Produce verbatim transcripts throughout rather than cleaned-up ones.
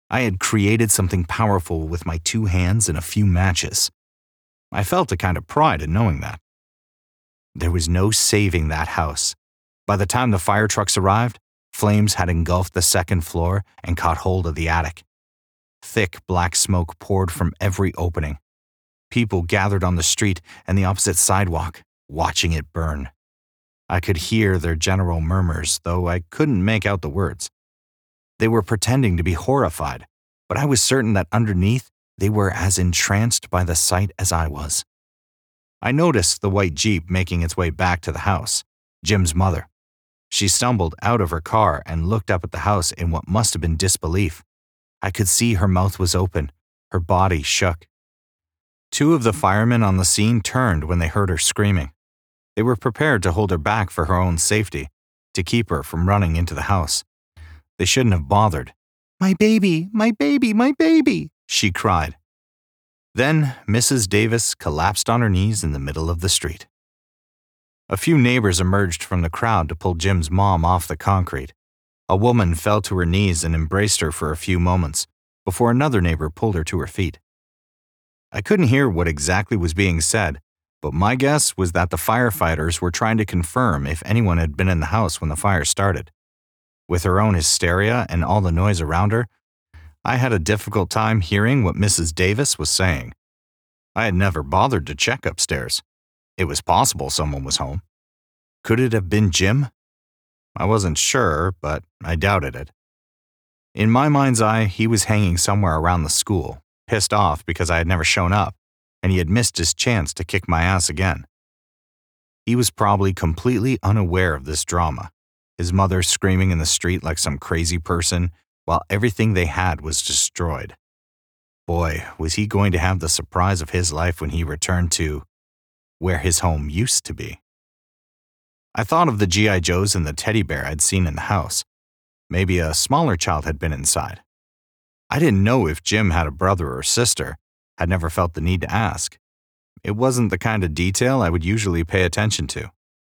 I had created something powerful with my two hands and a few matches. I felt a kind of pride in knowing that. There was no saving that house. By the time the fire trucks arrived, flames had engulfed the second floor and caught hold of the attic. Thick black smoke poured from every opening. People gathered on the street and the opposite sidewalk, watching it burn. I could hear their general murmurs, though I couldn't make out the words. They were pretending to be horrified, but I was certain that underneath they were as entranced by the sight as I was. I noticed the white Jeep making its way back to the house, Jim's mother. She stumbled out of her car and looked up at the house in what must have been disbelief. I could see her mouth was open, her body shook. Two of the firemen on the scene turned when they heard her screaming. They were prepared to hold her back for her own safety, to keep her from running into the house. They shouldn't have bothered. "My baby, my baby, my baby," she cried. Then Missus Davis collapsed on her knees in the middle of the street. A few neighbors emerged from the crowd to pull Jim's mom off the concrete. A woman fell to her knees and embraced her for a few moments, before another neighbor pulled her to her feet. I couldn't hear what exactly was being said, but my guess was that the firefighters were trying to confirm if anyone had been in the house when the fire started. With her own hysteria and all the noise around her, I had a difficult time hearing what Missus Davis was saying. I had never bothered to check upstairs. It was possible someone was home. Could it have been Jim? I wasn't sure, but I doubted it. In my mind's eye, he was hanging somewhere around the school, pissed off because I had never shown up, and he had missed his chance to kick my ass again. He was probably completely unaware of this drama, his mother screaming in the street like some crazy person, while everything they had was destroyed. Boy, was he going to have the surprise of his life when he returned to where his home used to be. I thought of the G I Joes and the teddy bear I'd seen in the house. Maybe a smaller child had been inside. I didn't know if Jim had a brother or sister. I'd never felt the need to ask. It wasn't the kind of detail I would usually pay attention to.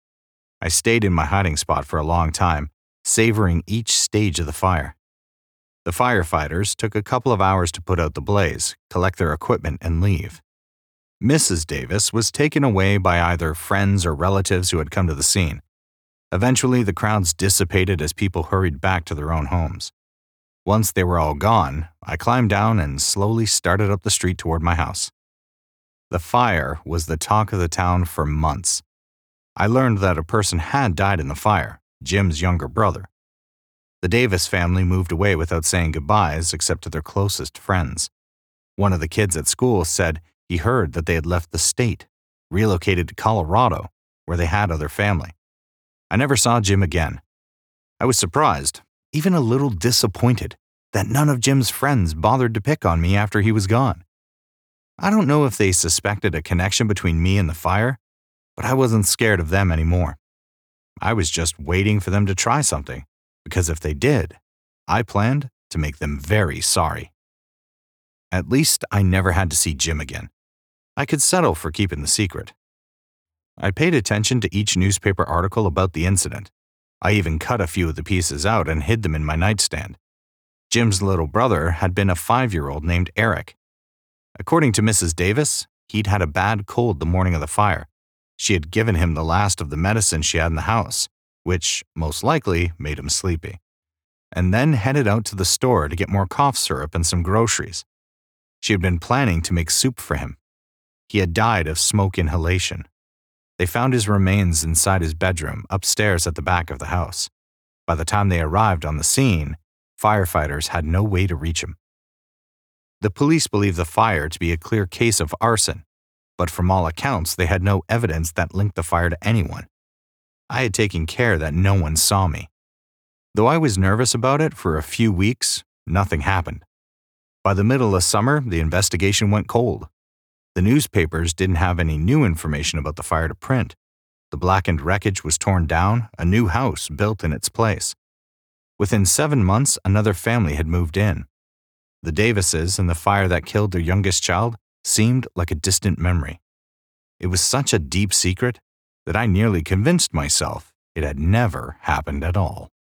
I stayed in my hiding spot for a long time, savoring each stage of the fire. The firefighters took a couple of hours to put out the blaze, collect their equipment, and leave. Missus Davis was taken away by either friends or relatives who had come to the scene. Eventually, the crowds dissipated as people hurried back to their own homes. Once they were all gone, I climbed down and slowly started up the street toward my house. The fire was the talk of the town for months. I learned that a person had died in the fire, Jim's younger brother. The Davis family moved away without saying goodbyes except to their closest friends. One of the kids at school said he heard that they had left the state, relocated to Colorado, where they had other family. I never saw Jim again. I was surprised, even a little disappointed, that none of Jim's friends bothered to pick on me after he was gone. I don't know if they suspected a connection between me and the fire, but I wasn't scared of them anymore. I was just waiting for them to try something, because if they did, I planned to make them very sorry. At least I never had to see Jim again. I could settle for keeping the secret. I paid attention to each newspaper article about the incident. I even cut a few of the pieces out and hid them in my nightstand. Jim's little brother had been a five-year-old named Eric. According to Missus Davis, he'd had a bad cold the morning of the fire. She had given him the last of the medicine she had in the house, which most likely made him sleepy, and then headed out to the store to get more cough syrup and some groceries. She had been planning to make soup for him. He had died of smoke inhalation. They found his remains inside his bedroom, upstairs at the back of the house. By the time they arrived on the scene, firefighters had no way to reach him. The police believed the fire to be a clear case of arson, but from all accounts, they had no evidence that linked the fire to anyone. I had taken care that no one saw me. Though I was nervous about it for a few weeks, nothing happened. By the middle of summer, the investigation went cold. The newspapers didn't have any new information about the fire to print. The blackened wreckage was torn down, a new house built in its place. Within seven months, another family had moved in. The Davises and the fire that killed their youngest child seemed like a distant memory. It was such a deep secret that I nearly convinced myself it had never happened at all.